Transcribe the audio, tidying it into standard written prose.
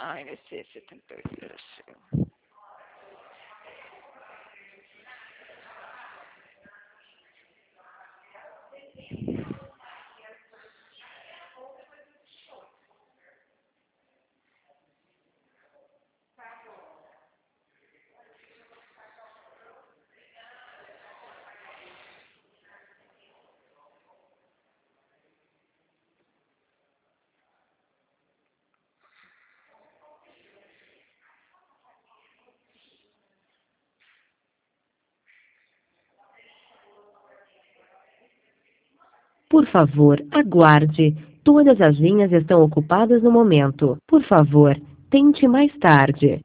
ANC 7800. Por favor, aguarde. Todas as linhas estão ocupadas no momento. Por favor, tente mais tarde.